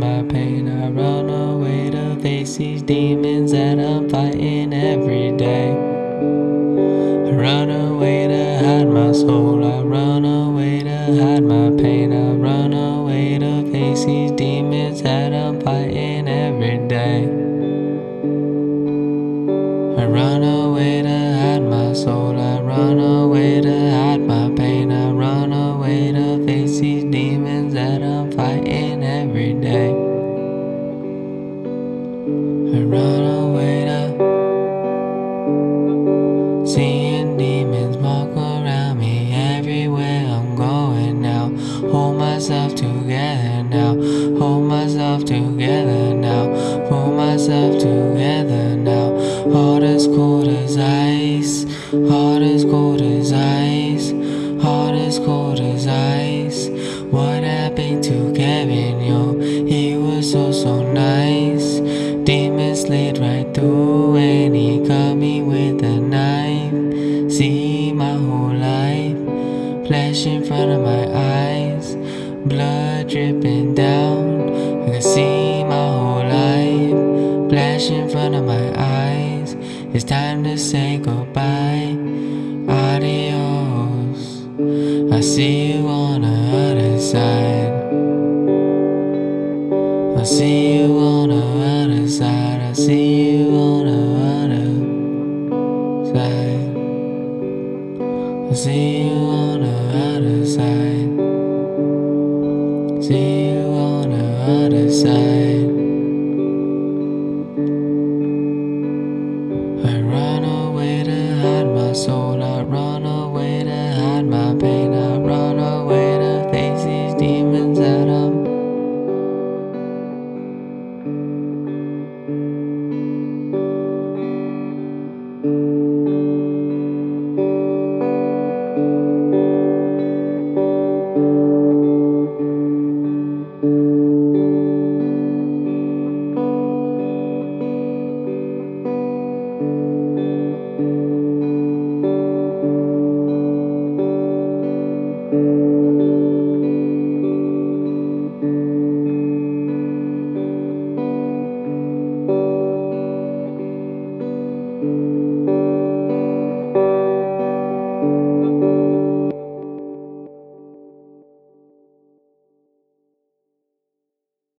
my pain. I run away to face these demons that I'm fighting every day. I run away to hide my soul. I run away to hide my pain. I run away to face these demons that I'm fighting every day. I run away to hide my soul. I run away to hide my pain. I run away to face these demons that I'm fighting every day. I run away to seeing demons walk around me everywhere I'm going now. Hold myself together now. Hold myself together now. Pull myself together now. Heart as cold as ice. Heart as cold as ice. Heart as cold as ice. What happened to Kevin, yo? He was so nice. Demons slid right through and he cut me with a knife. See my whole life flash in front of my eyes, blood dripping down. I can see my whole life flash in front of my eyes. It's time to say goodbye. Adios. I see you on the other side. I see you on the other side. I see you on the other side. I see you on the other side. See you on the other side.